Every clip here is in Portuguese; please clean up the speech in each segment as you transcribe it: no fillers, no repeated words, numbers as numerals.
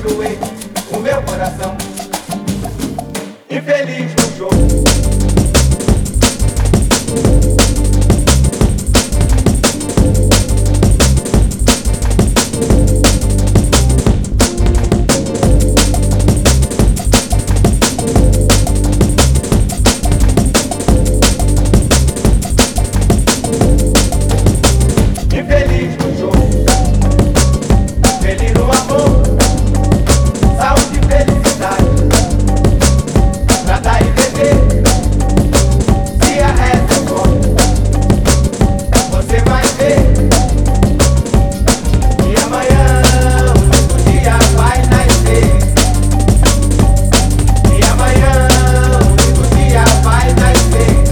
perdoei o meu coração infeliz no jogo. Infeliz no jogo, feliz no amor, saúde e felicidade, pra dar e beber, se a reza é forte, você vai ver, que amanhã o dia vai nascer, e amanhã o dia vai nascer.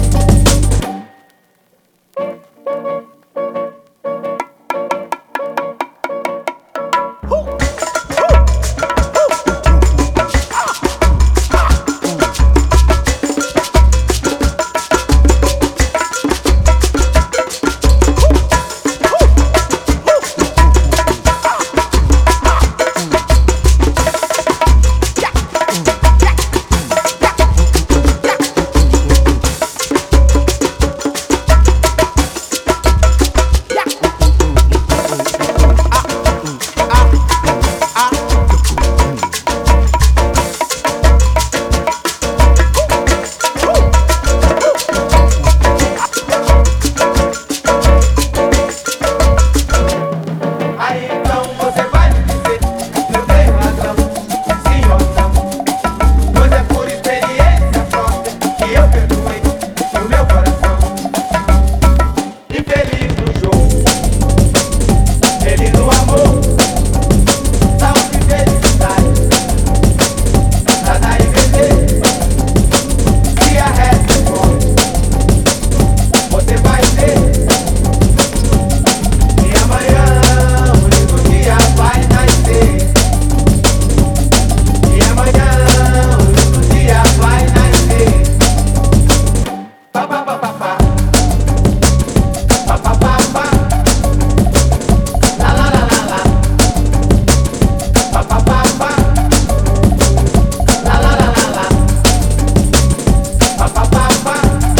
Aí então você vai me dizer se eu tenho razão, sim ou não. Pois é por experiência própria que eu perdoei o meu coração infeliz no jogo, feliz no amor, saúde e felicidade, pra dar e beber, se a reza é forte, você vai ver, e amanhã vai nascer, e amanhã o dia vai nascer. Pa pa pa pa pa, pa pa pa pa, la la la la la, pa pa pa pa, la la la la la, pa pa pa pa,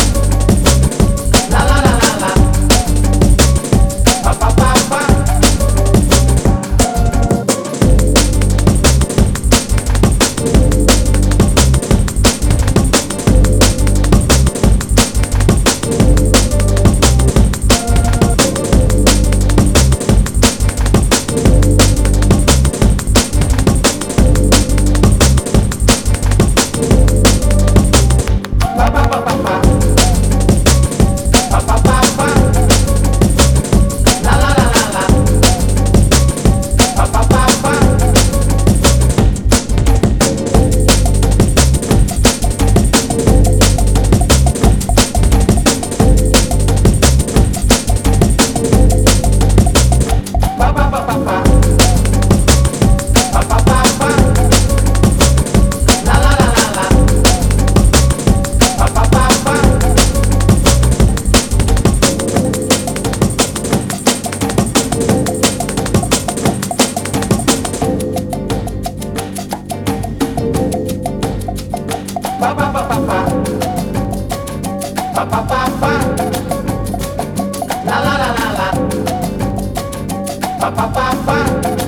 la la la la la, pa pa pa pa. Pa pa pa pa pa, pa pa pa pa, la la la la la, pa pa pa pa.